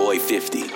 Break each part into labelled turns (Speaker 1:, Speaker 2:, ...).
Speaker 1: Boy 50.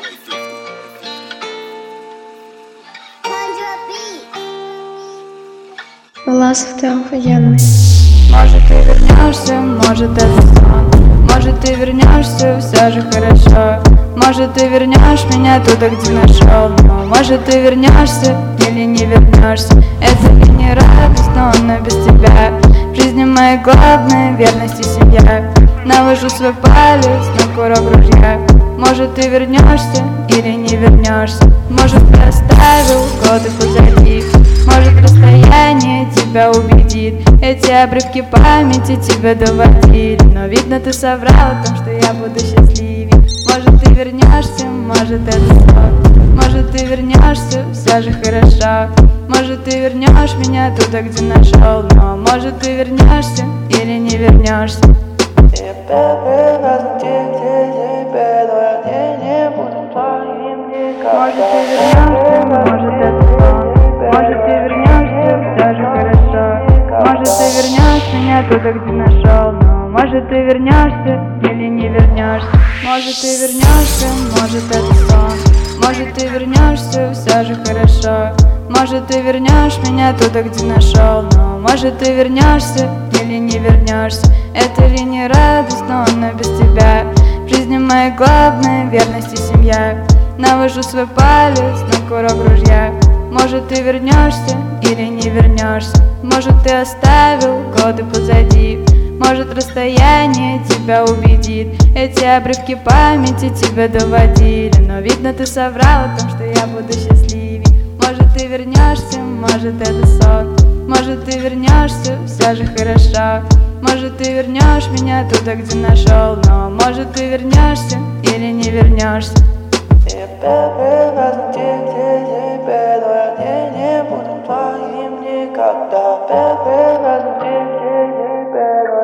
Speaker 2: Власов, ты охуенный.
Speaker 3: Может ты вернешься, может это сон. Может ты вернешься, все же хорошо. Может ты вернешь меня туда, где нашел. Но может ты вернешься или не вернешься. Это ли не радостно, но без тебя. В жизни моей главной верность и семья. Навожу свой палец на курок ружья. Может ты вернешься или не вернешься. Может ты оставил годы позади. Может расстояние тебя убедит. Эти обрывки памяти тебя доводили. Но видно ты соврал о том, что я буду счастливее. Может ты вернешься, может это сон. Может ты вернешься, все же хорошо. Может ты вернешь меня туда, где нашел. Но может ты вернешься или не вернешься. Может ты вернешься, может это сон. Может ты вернешься, все же хорошо. Может ты вернешь меня туда, где нашел. Но может ты вернешься или не вернешься. Может ты вернешься, может это сон. Может ты вернешься, все же хорошо. Может ты вернешь меня туда, где нашел. Но может ты вернешься или не вернешься. Это ли не радостно, но без тебя. В жизни моей главной верность и семья. Навожу свой палец на курок ружья. Может ты вернешься или не вернешься. Может ты оставил годы позади. Может расстояние тебя убедит. Эти обрывки памяти тебя доводили. Но видно ты соврал о том, что я буду счастливее. Может ты вернешься, может это сон. Может ты вернешься, все же хорошо. Может ты вернешь меня туда, где нашел. Но может ты вернешься или не вернешься.
Speaker 4: Я первый раз на тебе, но я не буду твоим никогда. Первый раз на тебе, но